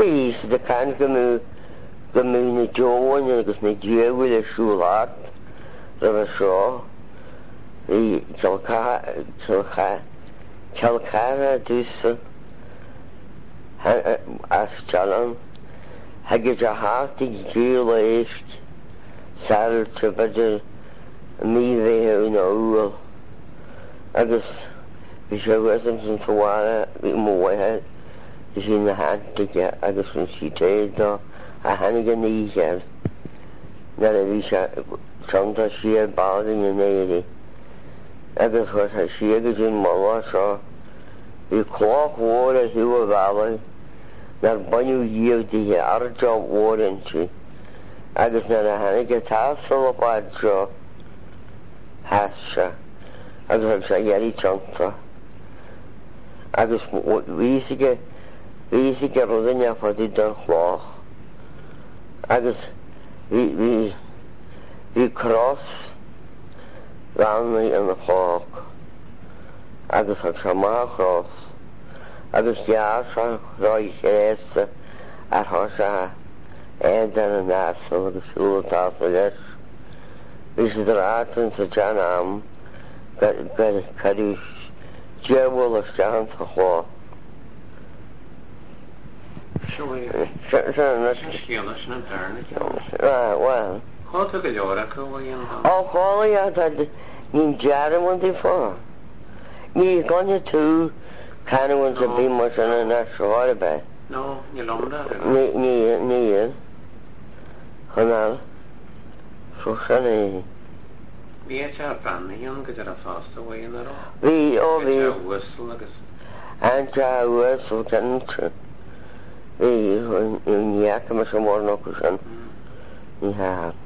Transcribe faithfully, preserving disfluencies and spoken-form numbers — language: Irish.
Bhí is de can go mú go mú na Join agus na Diabhfuil a siúlát ra bheith seo hí tealcara dúsa as tealan hagid a hátaigh díal a éist saoil te beidir mí bhéthe in áúil agus bhí sé bhuiam san sáile bhí mhaithe is in na hátaigh agus an sí téad ná a hanig a nícheal na a bhí se tranta siar bádain in éirí agus chuir si agus in mála seo bhí chlách mhór a hiú a bhalaí nar bainú díomhdíthe ardá mhór in si agus na a hanig a tásal apáid seo heas se agus ag se dhéirí tranta agus bhísaige bhísaige rudaine fadú don chlách agus bhí hí cross rannaí an na chlách agus ag se má cross agus dear se ráid chéasta ar thosa éan an asal agus siúlatá a leis. Bhí sé rátain sa tean am gur cadú dearhfuil a stean sa chlách. Well, Chóta go leora go bhhaon á chála nín dearmhain í fá. Ní gáine tú canhain sa bí mar san na seáir be. No, ní lomda. Ní níl chunál so san é. Bhí te bannaíon go ar a fásta bhhaon ará. Bhí ó bhí whistle agus. an te bhfuil canse. Bhí níhecha mar sem mór nó san ní ha.